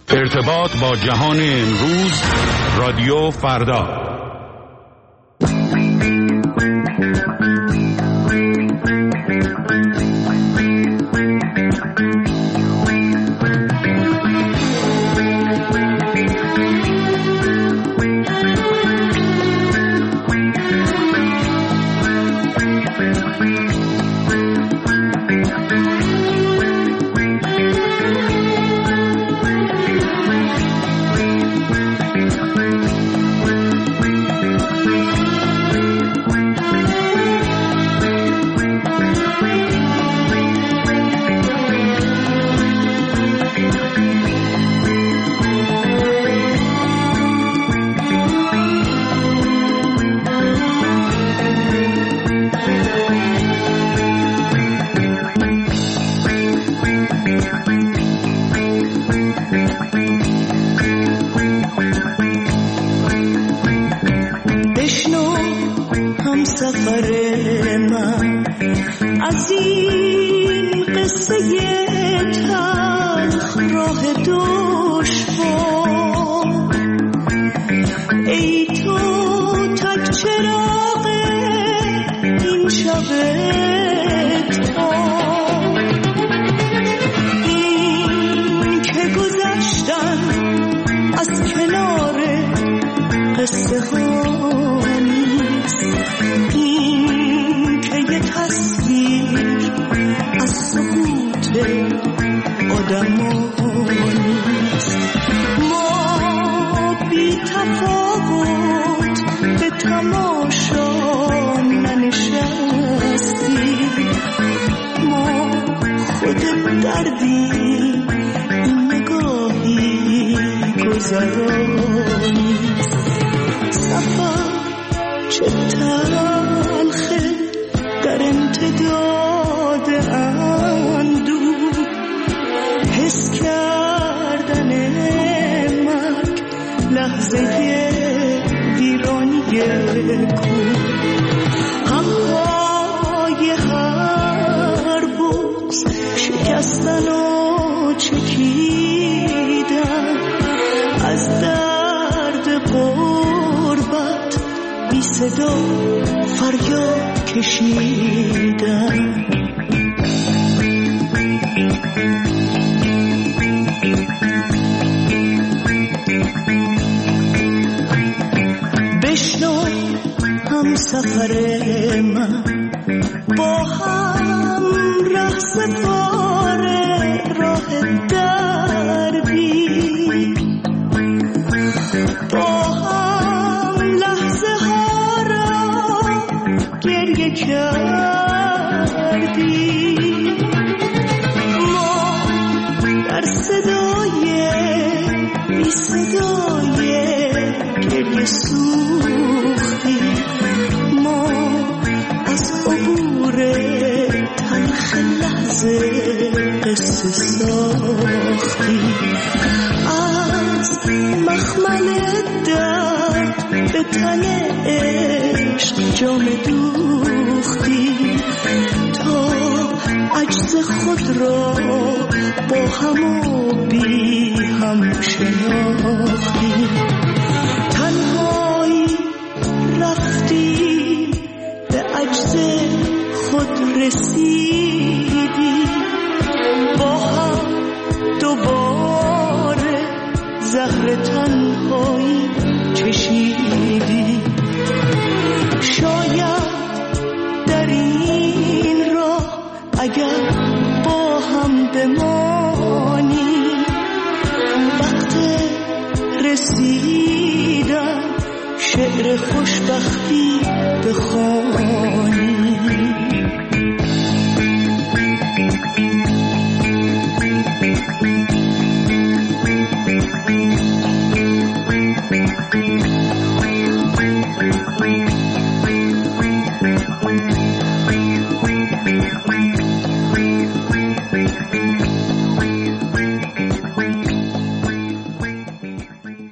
ارتباط با جهان امروز، رادیو فردا.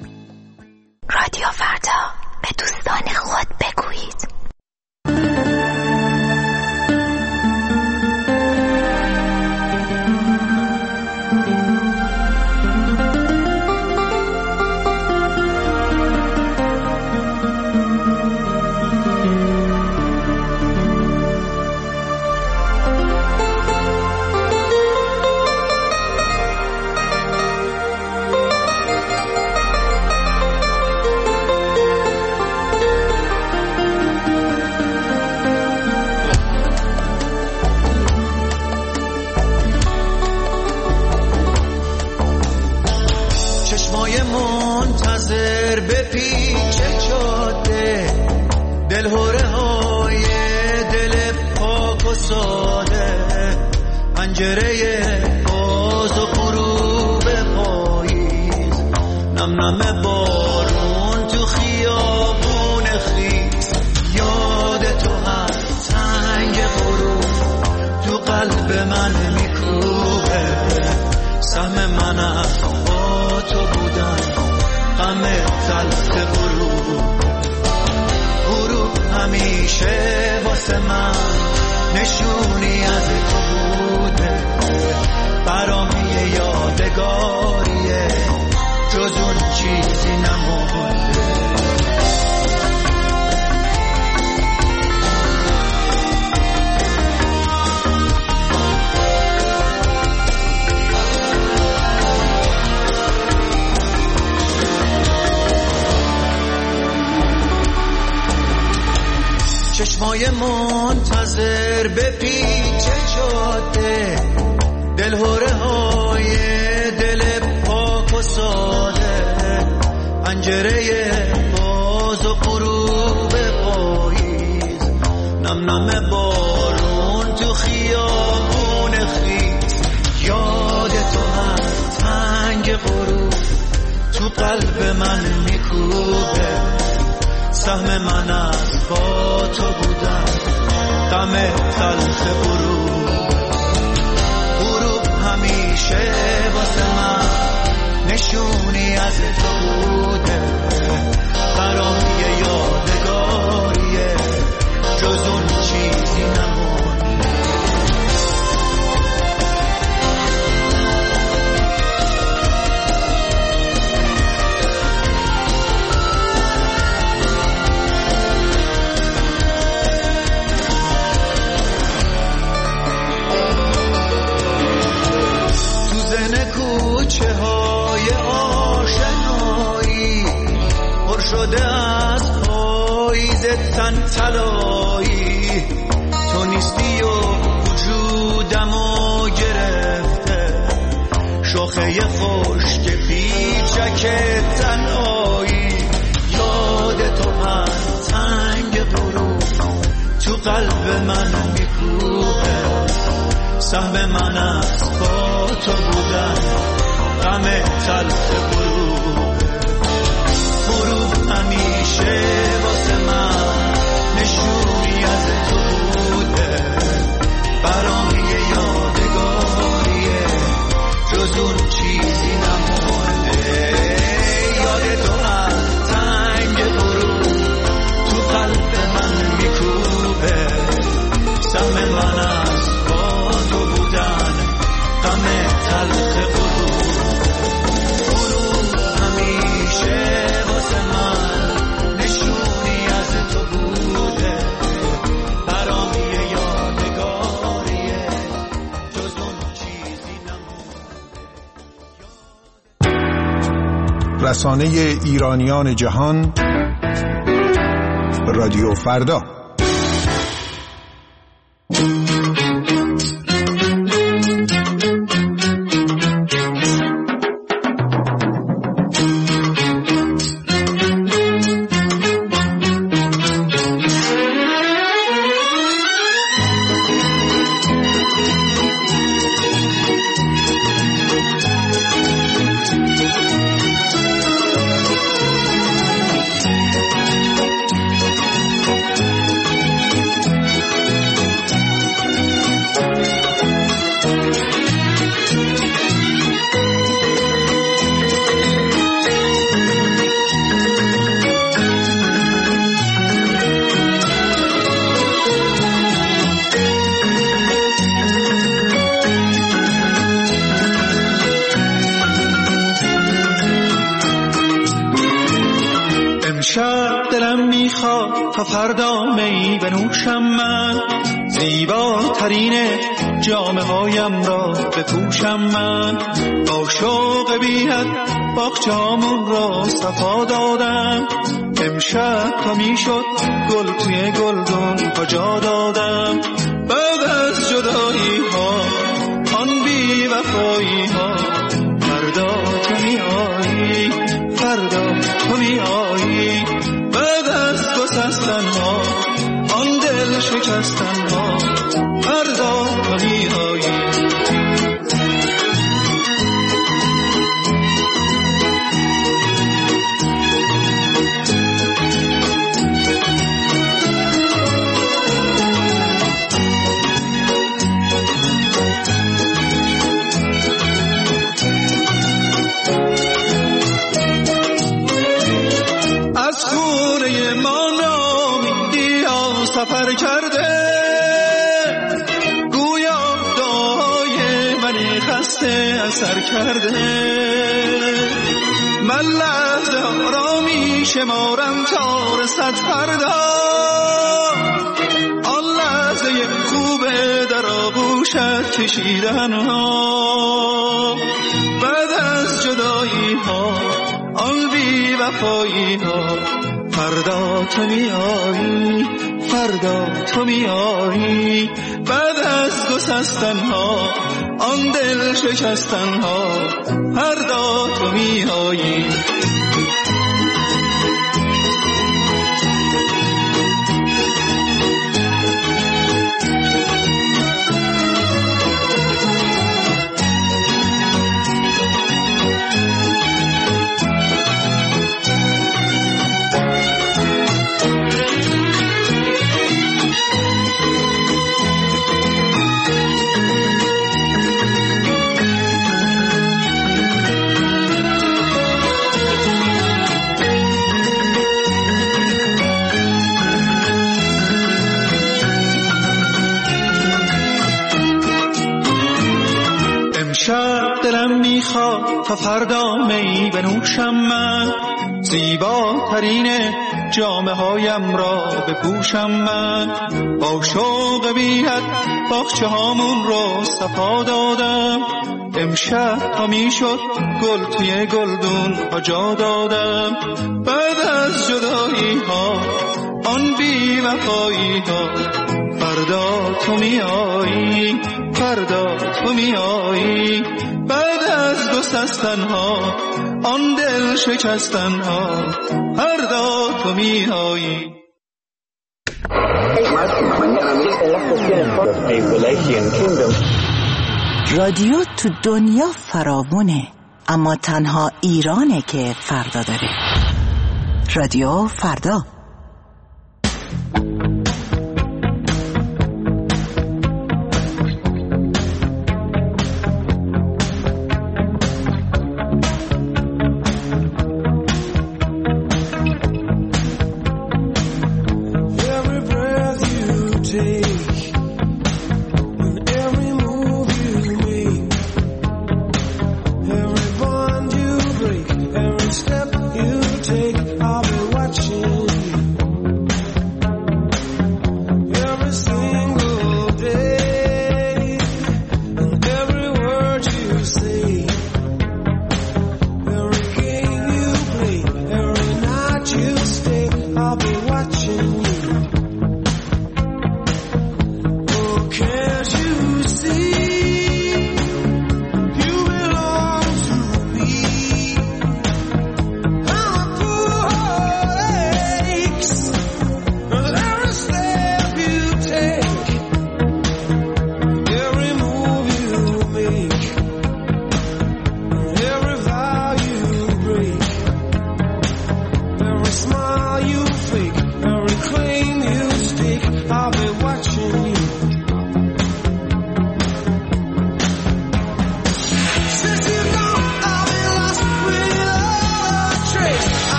رادیو فردا به دوستان خود بگویید. منتظر به پیچ جاده، دلهوره های دل پاک و ساده، پنجره باز و غروب پاییز، نم نم بارون تو خیابون خیز، یاد تو هست تنگ غروب تو قلب من میکوبه، سهم من است با تو بودن، غم تلخ غروب همیشه واسه من نشونی از تو بوده، برام یه یادگاریه جز اون چیزی نمونده. چشمای منتظر به پیچ جاده، دلهوره های دل پاک و ساده، پنجره باز و غروب پاییز، نم نم بارون تو خیابون خیز، یاد تو هست تنگ غروب تو قلب من میکوبه، سهم من است با تو بودن، غم تلخ غروب همیشه واسه من نشونی از تو بوده، برام یه یادگاریه جز اون چیزی نمونده. کوچه های آشنایی پر شده از پاییز تن طلایی، تو نیستی و وجودمو گرفته، شاخه خشک پیچک تنهایی، یاد تو هست تنگ غروب تو قلب من میکوبه، سهم من است با تو بودن، غم تلخ غروب همیشه واسه من نشونی از تو بوده، برام یه یادگاریه جز اون چیزی نمونده، یاد تو هست تنگ غروب تو قلب من میکوبه، سهم من است با تو بودن، غم تلخ غروب همیشه واسه من نشونی از تو بوده، برام یه یادگاریه جز اون چیزی نمونده. رسانه ایرانیان جهان، رادیو فردا. امشب دلم میخواد تا فردا می بنوشم من، زیباترین جامه هایم را بپوشم من، با شوق بی‌حد باغچه‌هامون را صفا دادم، امشب تا میشد گل توی گلدون کجا دادم، بعد از جدایی ها آن بی وفایی ها، فردا تو میایی، فردا تو میایی. شکستنها فردا تو میایی. از خونه ما نامیدی ها سفر کرده، گویا دعای من خسته اثر کرده. من لحظه ها را می شمارم تا رسد فردا، آن لحظه خوبه در آغوشت کشیدن ها. بعد از جدایی ها آن بی وفایی ها فردا تو میایی، فردا تو میایی. بعد از گسستن ها آن دل شکستن ها فردا تو میایی. دلم میخواد تا فردا می بنوشم من، زیباترین جامه هایم را بپوشم من. با شوق بی حد باغچه هامون رو صفا دادم، امشب تا میشد گل توی گلدون ها جا دادم. بعد از جدایی ها آن بی وفایی ها فردا تو میایی، فردا تو میایی. بعد از گسستن ها آن دل شکستن ها فردا تو میایی. رادیو تو دنیا فراوونه، اما تنها ایرانه که فردا داره. رادیو فردا. Step you take, I'll be watching.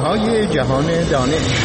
انسان‌های جهان دانش.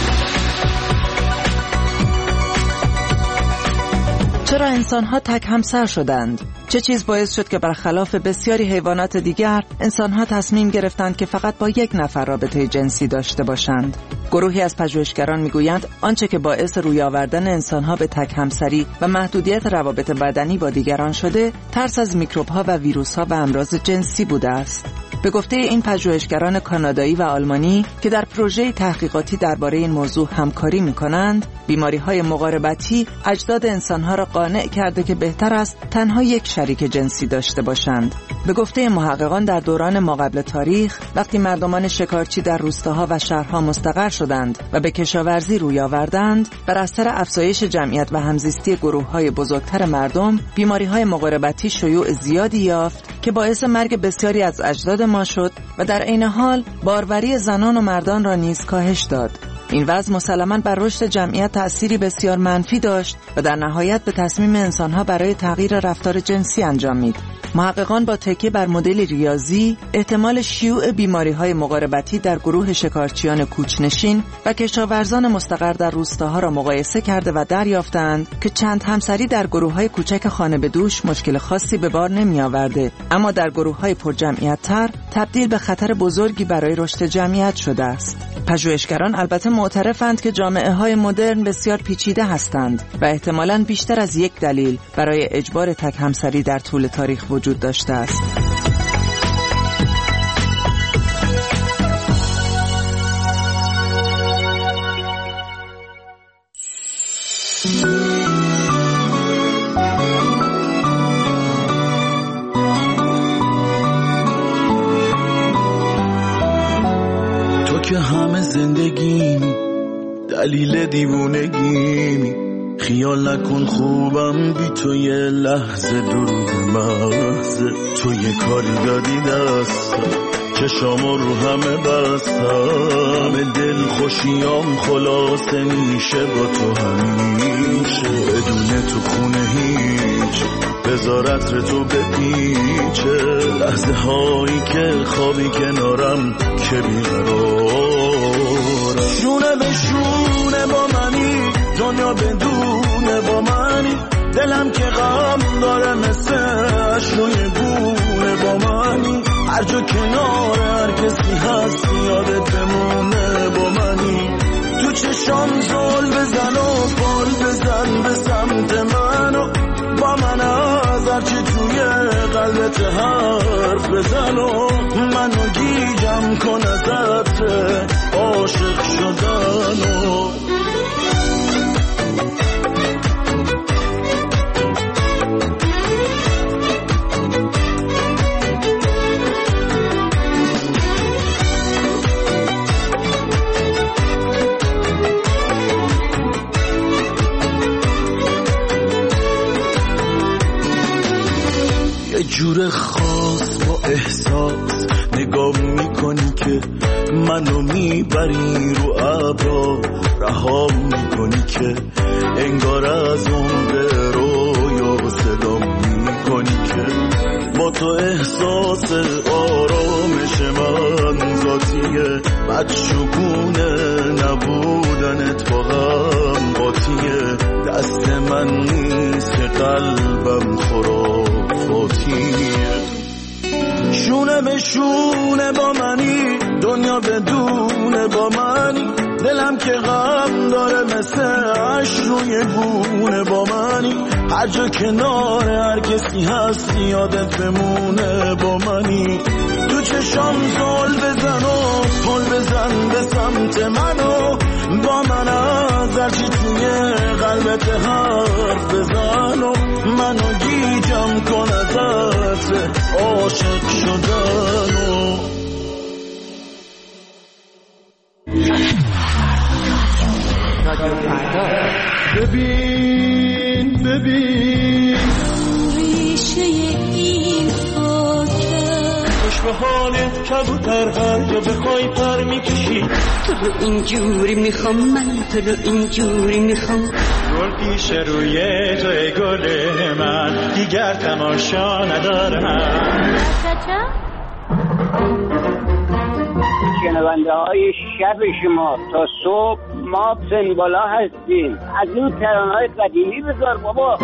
چرا انسان‌ها تک همسر شدند؟ چه چیز باعث شد که برخلاف بسیاری حیوانات دیگر انسان‌ها تصمیم گرفتند که فقط با یک نفر رابطه جنسی داشته باشند؟ گروهی از پژوهشگران میگویند آنچه که باعث روی آوردن انسان‌ها به تک همسری و محدودیت روابط بدنی با دیگران شده، ترس از میکروب‌ها و ویروس‌ها و امراض جنسی بوده است. به گفته این پژوهشگران کانادایی و آلمانی که در پروژه تحقیقاتی درباره این موضوع همکاری می‌کنند، بیماری‌های مقاربتی اجداد انسان‌ها را قانع کرده که بهتر است تنها یک شریک جنسی داشته باشند. به گفته محققان در دوران ماقبل تاریخ، وقتی مردمان شکارچی در روستاها و شهرها مستقر شدند و به کشاورزی روی آوردند، بر اثر افزایش جمعیت و همزیستی گروه‌های بزرگتر مردم، بیماری‌های مقاربتی شیوع زیادی یافت که باعث مرگ بسیاری از اجداد ما شد و در عین حال باروری زنان و مردان را نیز کاهش داد. این وضع مسلماً بر رشد جمعیت تأثیری بسیار منفی داشت و در نهایت به تصمیم انسان‌ها برای تغییر رفتار جنسی انجامید. محققان با تکیه بر مدل ریاضی احتمال شیوع بیماری‌های مقاربتی در گروه شکارچیان کوچ‌نشین و کشاورزان مستقر در روستاها را مقایسه کرده و دریافتند که چند همسری در گروه‌های کوچک خانه به دوش مشکل خاصی به بار نمی‌آورده، اما در گروه‌های پرجمعیت‌تر تبدیل به خطر بزرگی برای رشد جمعیت شده است. پژوهشگران البته معترفند که جامعه‌های مدرن بسیار پیچیده هستند و احتمالاً بیشتر از یک دلیل برای اجبار تک همسری در طول تاریخ وجود داشته است. تو که همه زندگیمی، دلیل دیوونگیمی، خیال نکن خوبم بی تو یه لحظه درود مغزه. تو یه کاری دادی دستم، چشامو رو همه بستم، دل خوشیام خلاصه میشه با تو همیشه. بدون تو خونه هیچ، بذار عطر تو بپیچه، لحظه هایی که خوابی کنارم که بیقرارم. شونه به شونه با منی، دنیا بدونه با منی، دلم که غم داره مثل اشروی گونه با منی. هر جا کنار هر کسی هست یادت بمونه با منی. تو چشام زل بزن و پال بزن به سمت منو، با من از هرچی توی قلبت حرف بزن و منو گیجم کن ازت عاشق شدنو. جور خاص با احساس نگاه میکنی که منو میبری رو ابرا، رها میکنی که انگار از اون به رویا صدا میکنی که با تو احساس آرامش من ذاتیه، بدشگونه نبودنت با هم قاطیه. دست من نیست که قلبم خرافاتیه. شونه به شونه با منی، دنیا بدونه با منی، دلم که غم داره مثل عشق روی گونه با منی. هر جا کنار هر کسی هست یادت بمونه با منی. تو چشام زل بزن و پل بزن به سمت منو، با من از هرچی توی قلبت حرف بزن و منو گیجم کن ازت عاشق شدنو. ببین ببین ریشه این خاکه، خوش به حالت کبوتر هر جا بخوای پر میکشی. تو رو اینجوری میخوام من، تو رو اینجوری میخوام. گل پیش روی توی گل من، دیگر تماشا ندارم. شنونده های شب شما تا صبح ما سنبالا هستیم. از اون ترانه‌های قدیمی بذار بابا.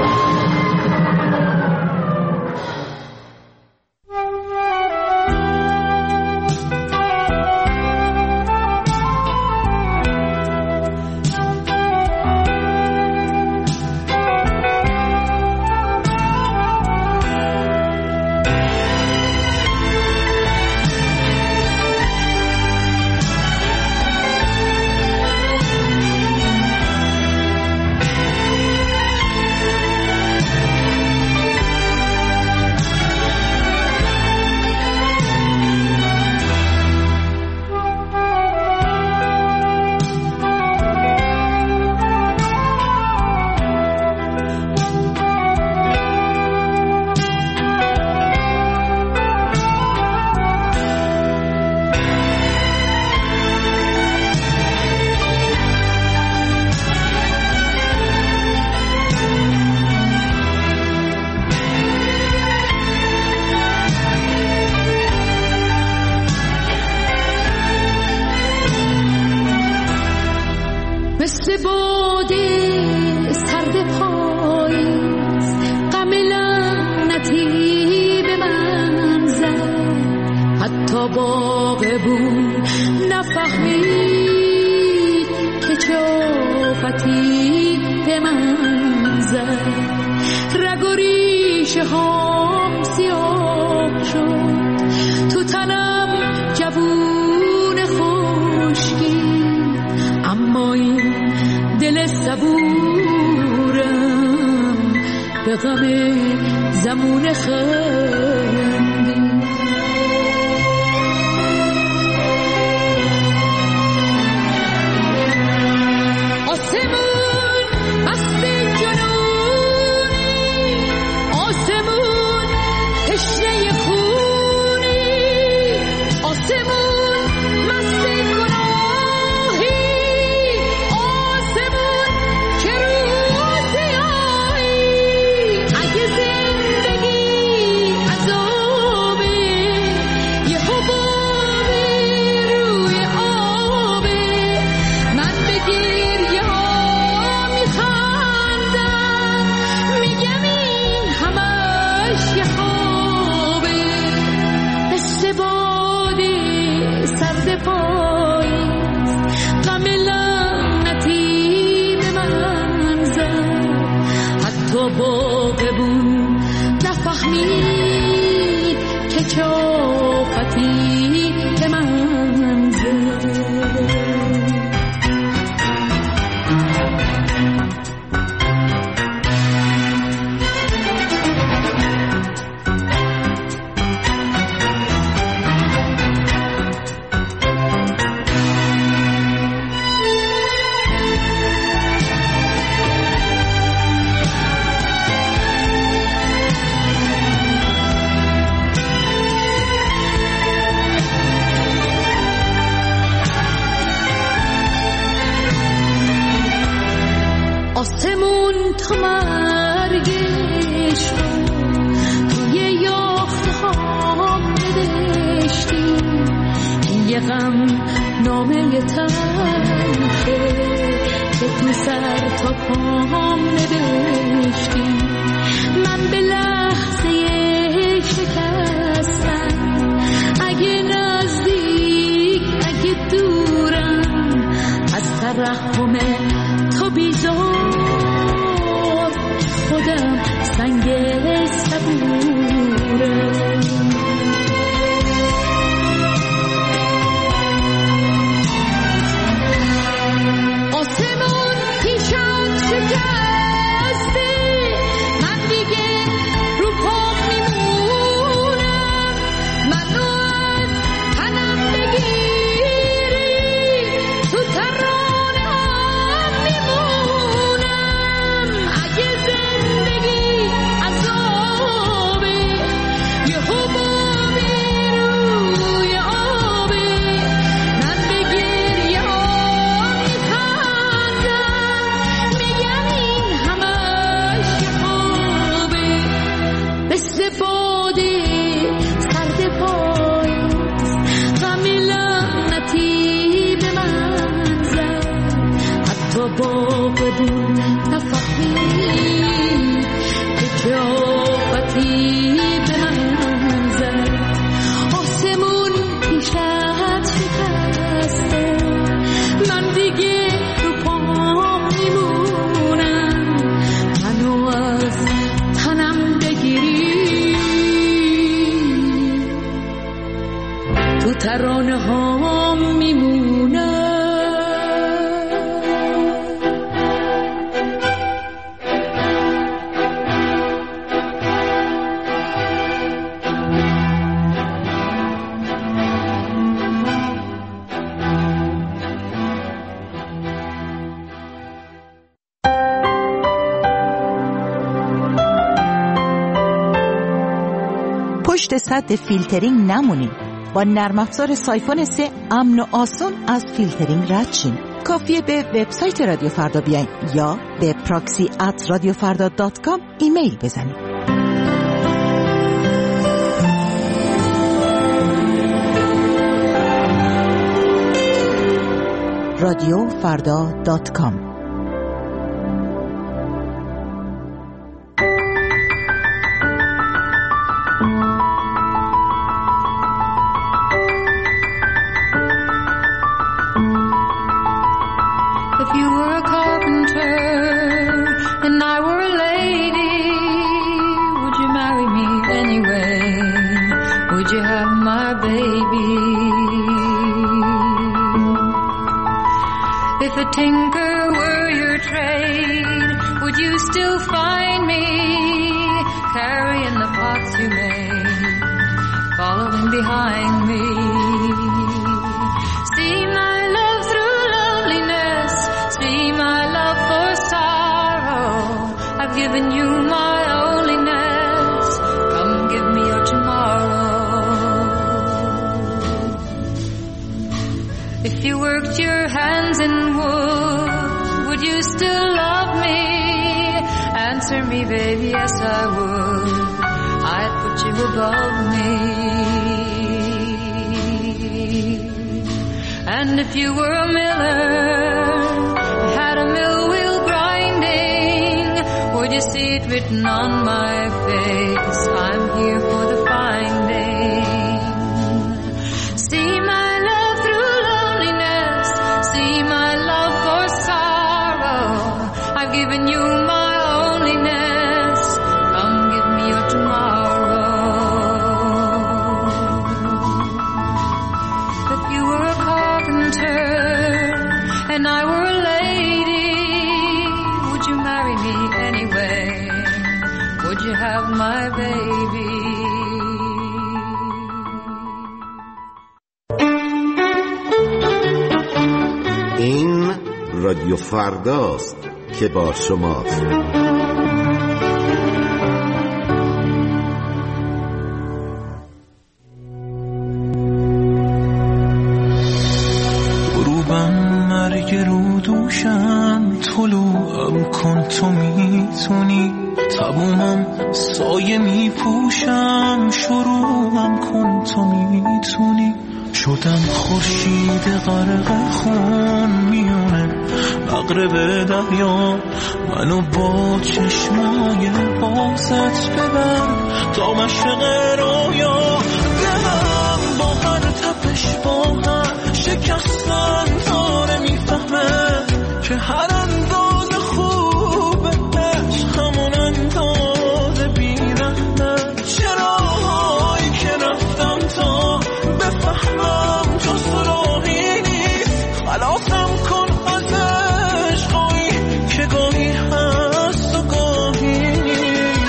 من دیگه رو پام هام میمونم. پشت سد فیلترینگ نمونید. با نرم افزار سایفون 3 امن و آسان از فیلترینگ رد شین. کافیه به وبسایت رادیو فردا بیاین یا به proxy@radiofarda.com ایمیل بزنید. radiofarda.com. If you were a carpenter and I were a lady, would you marry me anyway? Would you have my baby? If a tinker were your trade, would you still find me carrying the pots you made, following behind me? See my love through loneliness, see my love for sorrow. I've given you my onlyness, come give me your tomorrow. If you worked your hands in wood, would you still love me? Answer me, baby, yes I would. I'd put you above me. And if you were a miller, had a mill wheel grinding, would you see it written on my face? I'm here for the finding. See my love through loneliness, see my love for sorrow. I've given you my onlyness, come give me your tomorrow. If you were a carpenter and I were a lady, would you marry me anyway? Would you have my baby? این رادیو فرداست که با شماست. غروبم مرگ رو دوشم، طلوعم کن تو میتونی، تمومم سایه میپوشم، شروعم کن تو میتونی. شدم خورشید غرق خون میونه مغرب دریا، منو با چشمای بازت ببر تا مشرق رویا. دلم با هر تپش با هر شکستن داره میفهمه که هر انداز خوبه همون انداز بیرحمه. چراهایی که رفتم تا بفهمم تو سراغی نیست، خلاصم کن از عشقایی که گاهی هست و گاهی نیست.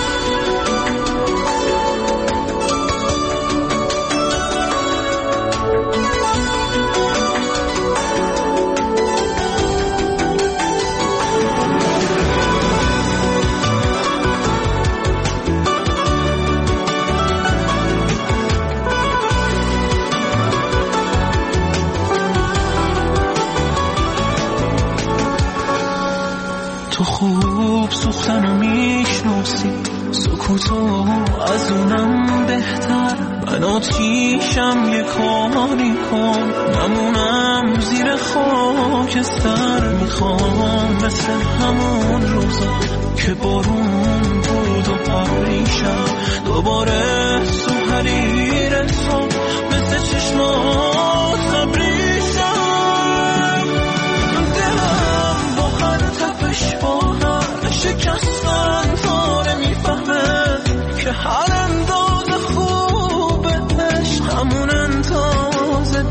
تو خوب سوختنو میشناسی، سکوتو از اونم بهتر. من آتیشم یه کاری کن، نمونم زیر خاکستر. میخوام مثل همون روزا که بارون بود و پریشم دوباره تو حریر تو مثل چشمات نبریشم. دلم با هر تپش با هر شکستن داره میفهمه که هر انداز خوبه عشق همون انداز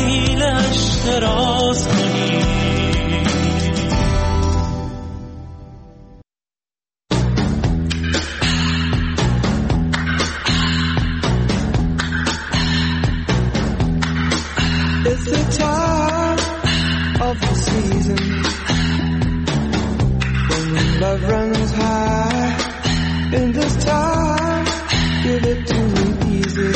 سبیلش دراز کنی. It's the time of the season when love runs high. In this time, give it to me easy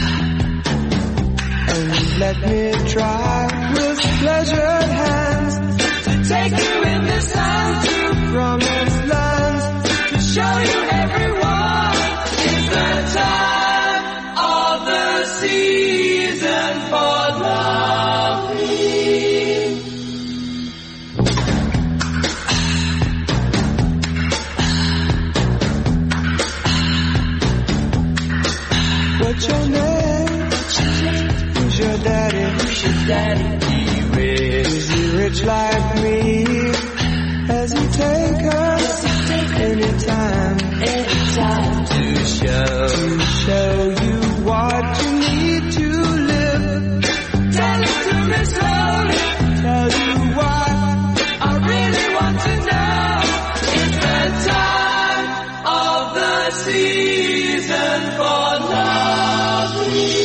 and let me try with pleasured hands to take you in the sun to promised lands, to show you everyone. It's the time of the season for loving. What's your name? Who's your daddy? Who's your daddy? Is he rich like me? Has he take us anytime to show you what you need to live? Tell it to me slowly. Tell you what I really want to know. It's the time of the season for loving.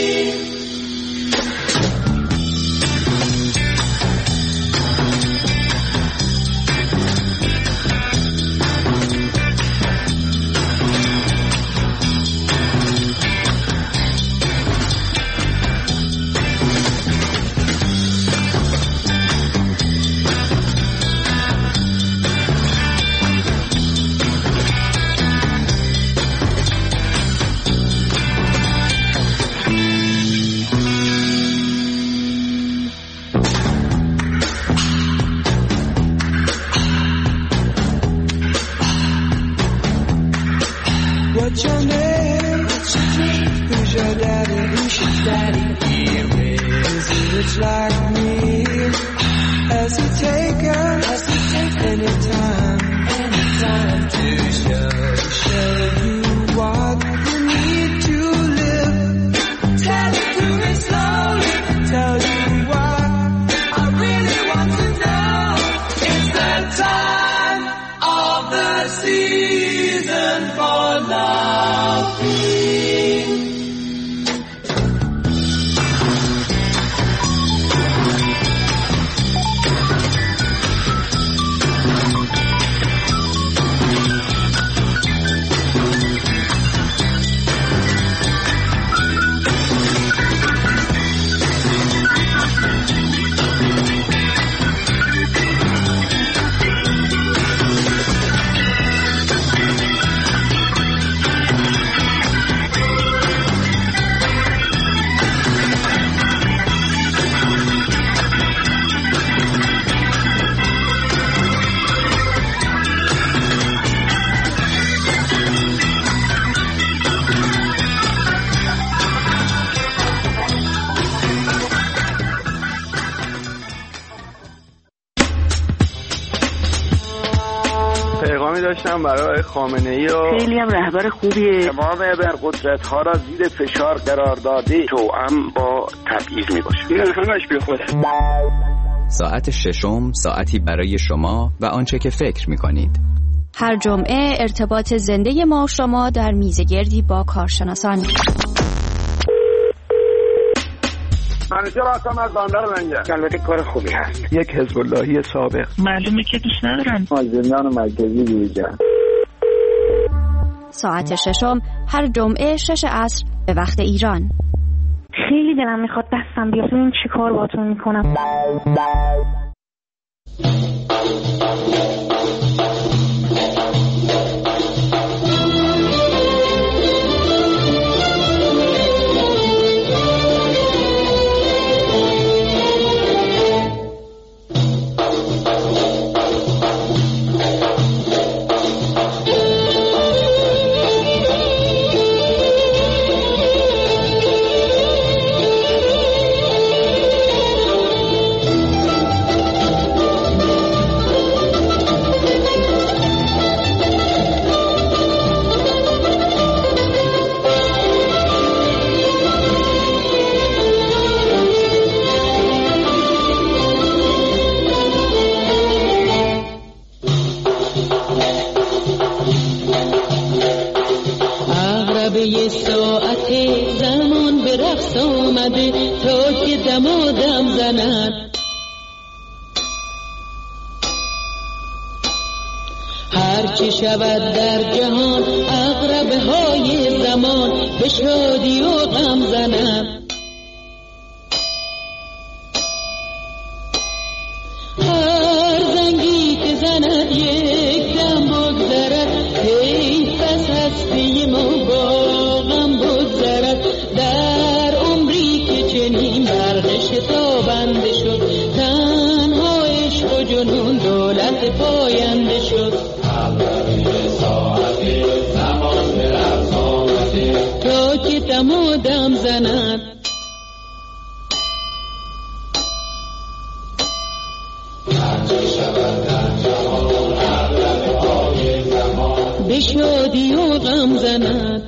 What's your name? Who's your daddy? Who's your daddy? Is he rich like me? Has he taken anytime to show you what you need to live? Tell it to me slowly. Tell you what I really want to know. It's the time of the season for loving. پیغامی داشتم برای خامنه‌ای و خیلی هم رهبر خوبیه. تمام ابرقدرت‌ها را زیر فشار قرار داده توأم با تبعیض میباشه. این همش بیخوده. ساعت ششم ساعتی برای شما و آنچه که فکر می‌کنید. هر جمعه ارتباط زنده ما شما در میزگردی با کارشناسان. منیجر هستم از بندر منجر. البته کار خوبی هست. یک حزب اللهی سابق. معلومه که دوست ندارم. از زندان مرکزی بیرون. ساعت ششم هر جمعه 6 عصر به وقت ایران. خیلی دلم میخواد دستم بیاد ببین چی کار باهاتون میکنم. رقص آمده تا که دمادم زند. هرچی شود در جهان عقربه های زمان به شادی و غم زند. هر زنگی که زند یک دم بگذرد، حیف از هستی ما با غم بگذرد. در عمری که چنین برق شتابنده شد، تنها عشق و جنون دولت پاینده شد. تا که دمادم زند. به شادی و غم زند.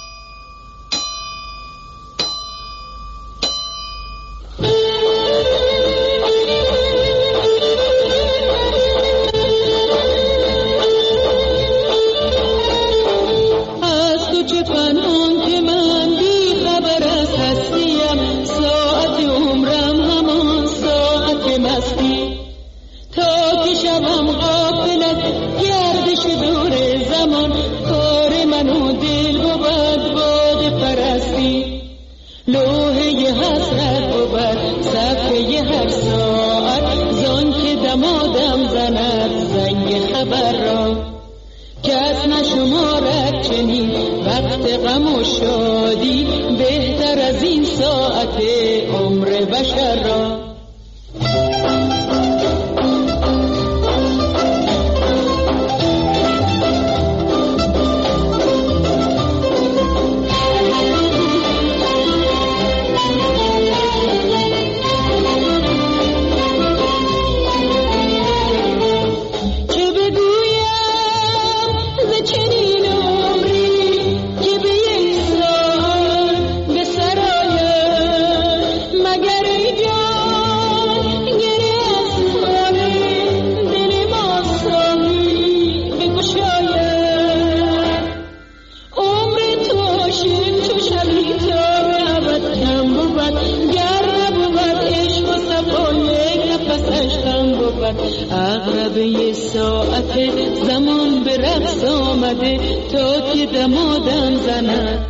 عقربه ساعت زمان به رقص آمده تا که دمادم زند.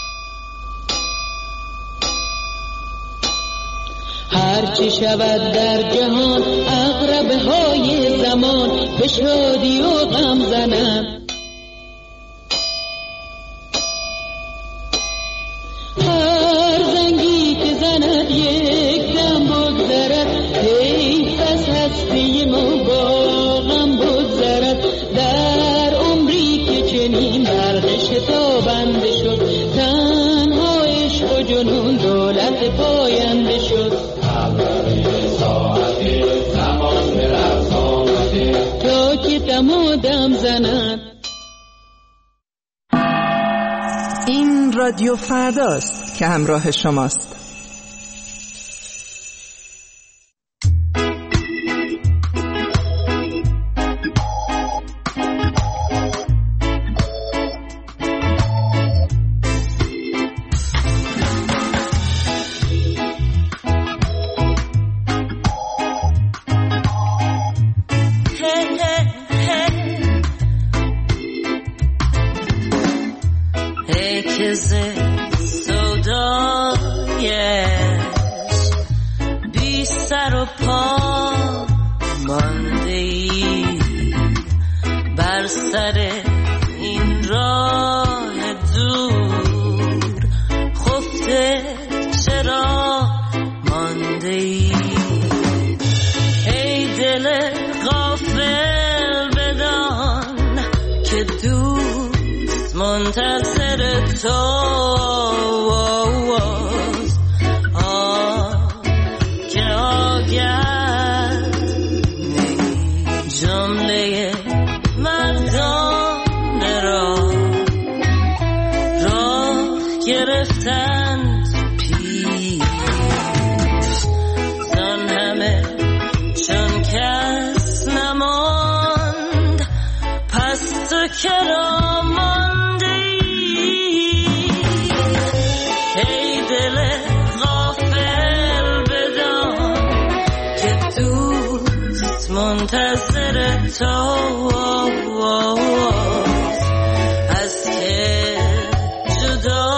هرچی شود در جهان عقربه های زمان به شادی و غم زند. هر زنگی که زند یک دم بگذرد، حیف از هستی ما با غم بگذرد. در عمری که چنین برق شتابنده شد، تنها عشق و جنون دولت پاینده شد. تا که دمادم زند. این رادیو فرداست که همراه شماست. منتظر تو از که جدا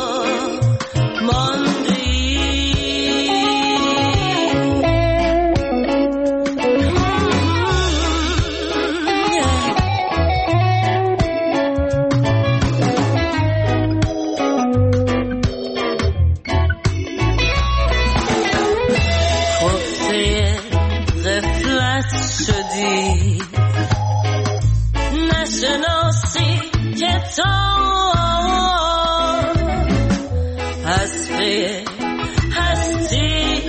نشناسی که تو حسبه هستی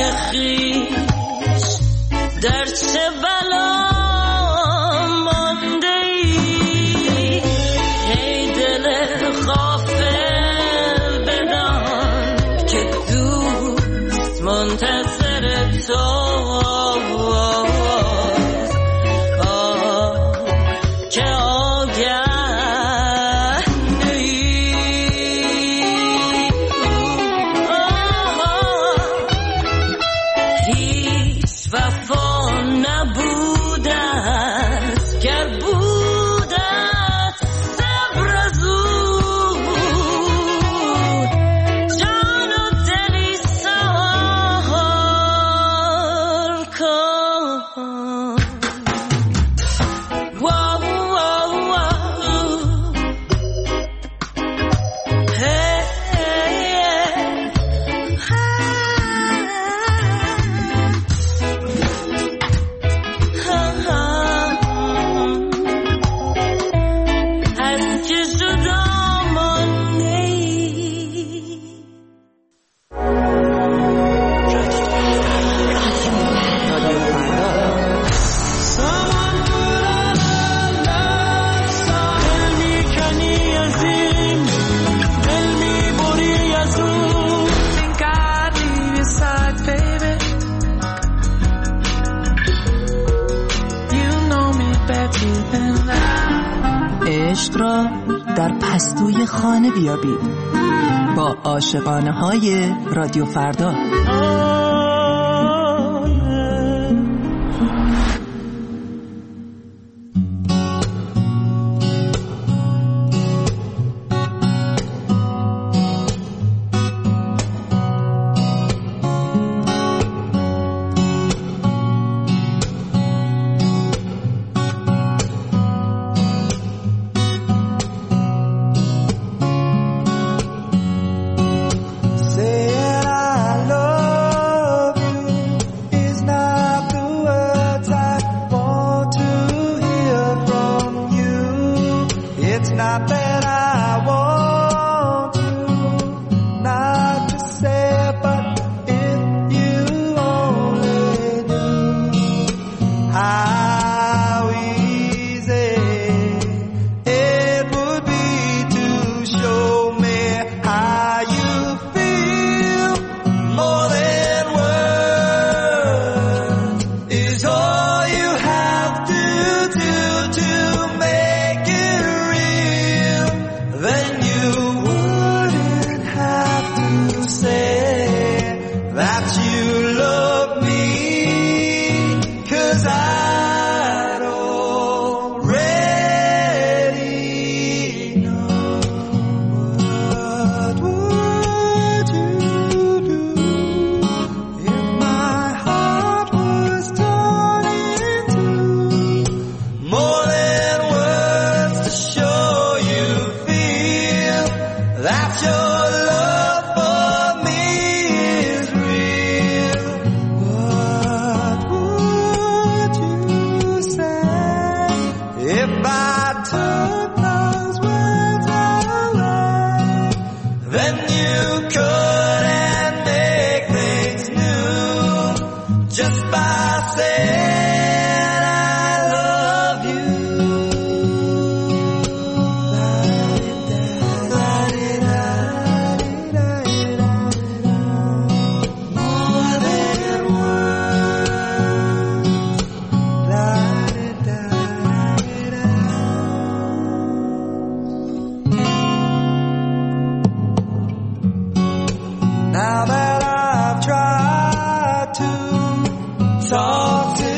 خیش در چه بلا مانده ای ای دل غافل بدان که دوست منتظر تو عشق را در پستوی خانه بیابید با عاشقانه های رادیو فردا. Now that I've tried to talk to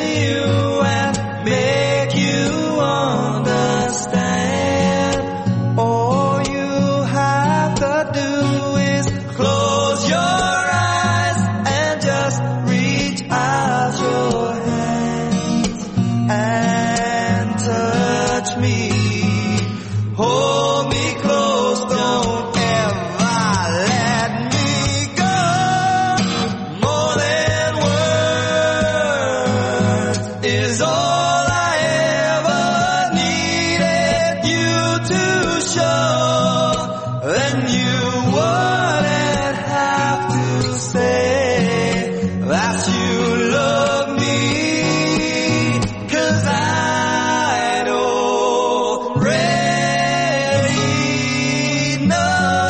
you love me, 'cause I already know.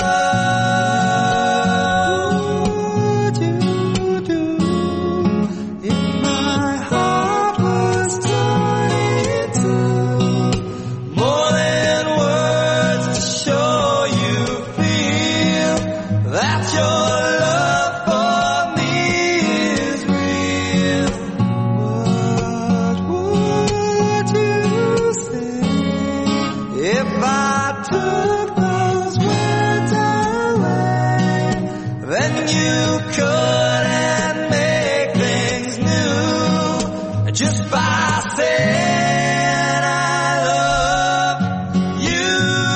What would you do if my heart was torn in two? More than words to show you feel that your love for me is real. What would you say if I took those words away? Then you couldn't make things new just by saying I love you.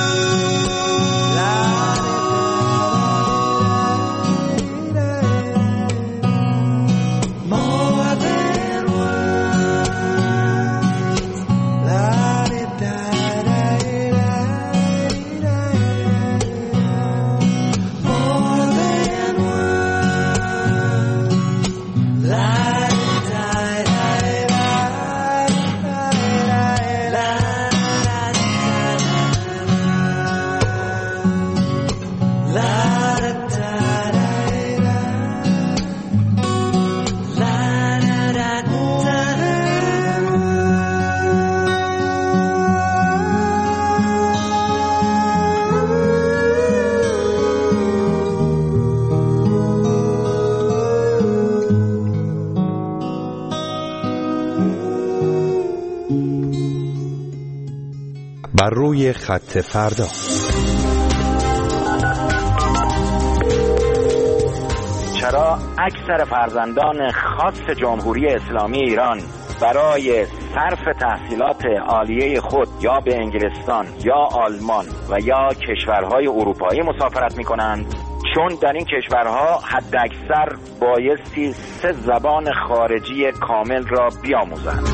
More than words. More than words. بر روی خط فردا. چرا اکثر فرزندان خاص جمهوری اسلامی ایران برای صرف تحصیلات عالیه خود یا به انگلستان یا آلمان و یا کشورهای اروپایی مسافرت می کنند؟ چون در این کشورها حداکثر بایستی 3 زبان خارجی کامل را بیاموزند.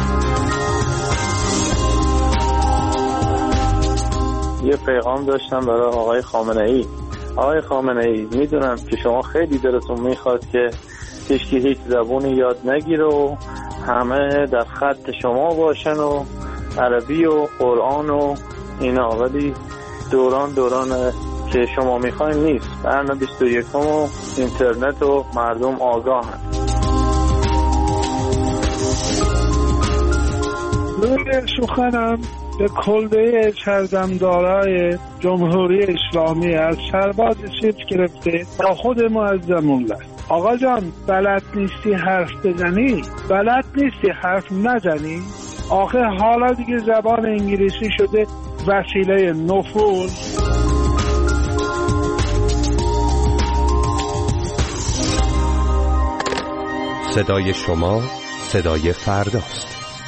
یه پیغام داشتم برای آقای خامنه‌ای. آقای خامنه‌ای، میدونم که شما خیلی دلتون میخواد که هیچ زبونی یاد نگیره و همه در خط شما باشن و عربی و قرآن و اینا، ولی دوران که شما میخواین نیست. قرن 21 و اینترنت و مردم آگاهن. روی سخنم به کلبه چردمدارای جمهوری اسلامی از شربات سیب گرفته تا خود معظمون لست. آقا جان، بلد نیستی حرف بزنی؟ بلد نیستی حرف نزنی؟ آخه حالا دیگه زبان انگلیسی شده وسیله نفوذ. صدای شما صدای فرداست.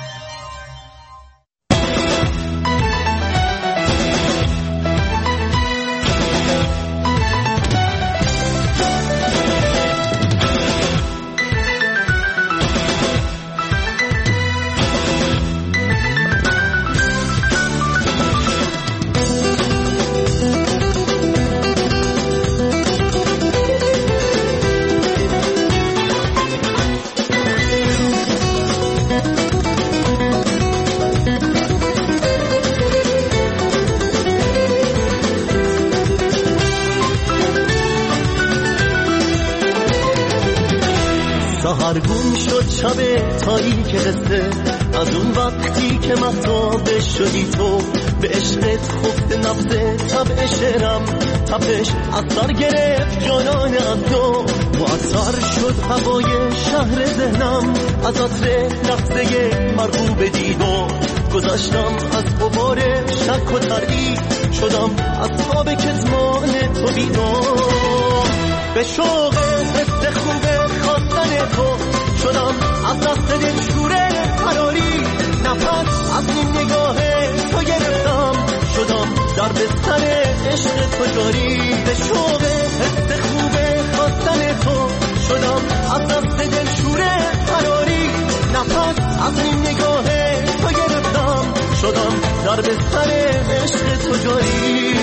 سرگون شد شب تاریک قصه، از اون وقتی که مهتاب شدی تو، به عشقت خفت نفس طبع شعرم، تپش از سر گرفت جانان از تو، معطر شد هوای شهر ذهنم، از عطر لحظه مرغوب دیدو، گذاشتم از غبار شک و تردید، شدم از خواب کتمان تو بیدار، به شوق حس خوب خواستن تو شدم، از دست دلشوره فراری، نفس از این نگاه تو گرفتم، شدم در بستر عشق تو جاری، به شوق حس خوب خواستن تو شدم، از دست دلشوره فراری، نفس از این نگاه تو گرفتم، شدم در بستر عشق تو جاری.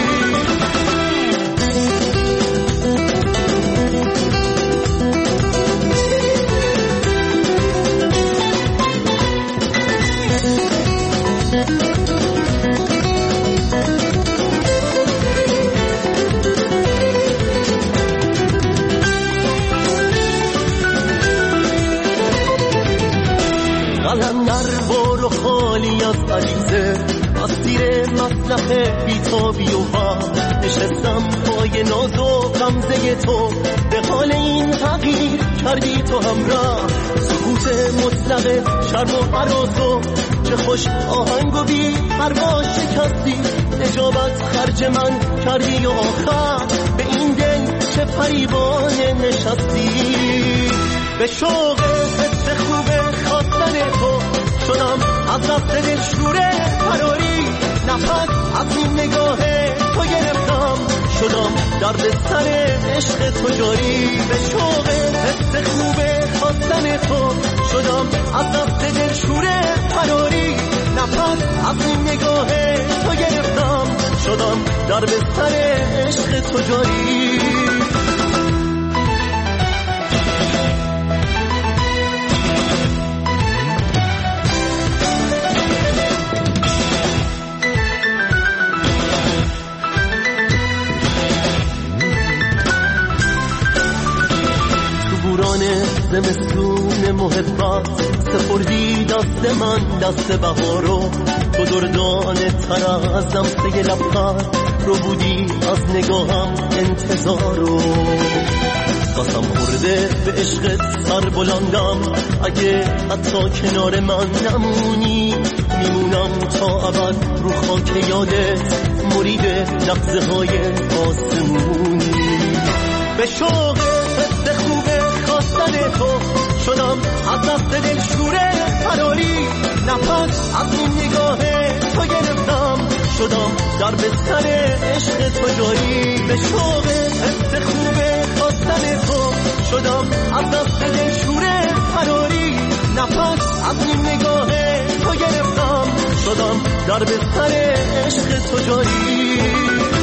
قلندر بارو خالی از عریضه، از زیر مسلخ بیتابی و نشستم پای ناز و غمزه تو، به حال این حقیر کردی تو همراه. سکوت مطلق شرم و حراسو چه خوش آهنگ و بی پروا شکستی، اجابت خرج من کردی و آخر به این دل چه فریبانه نشستی. به شوق حس خوبه خواستن تو شدم از دست دل شوره فراری، نفس از این نگاه تو گرفتم شدم در بستر عشق تو جاری. به شوق حس خوبه خواستن تو شدم از دست دل شوره فراری، نفس از این نگاه تو گرفتم شدم در بستر عشق تو جاری. زمستون محبت سپردی دست من دست بهارو، تو دردانه تر از دمسه لبخند رو بودی از نگاهم انتظارو. قسم خورده به عشقت سر بلندم، اگه حتی کنار من نمونی میمونم تا ابد رو خاک یادت مرید لحظه های آسمونی. به شوق حس خوبه خواستن تو شدم از دست دل شوره فراری، نفس از این نگاه تو گرفتم شدم در بستر عشق تو جاری. به شوق حس خوبه خواستن تو شدم از دست دل شوره فراری، نفس از این نگاه تو گرفتم شدم در بستر عشق تو جاری.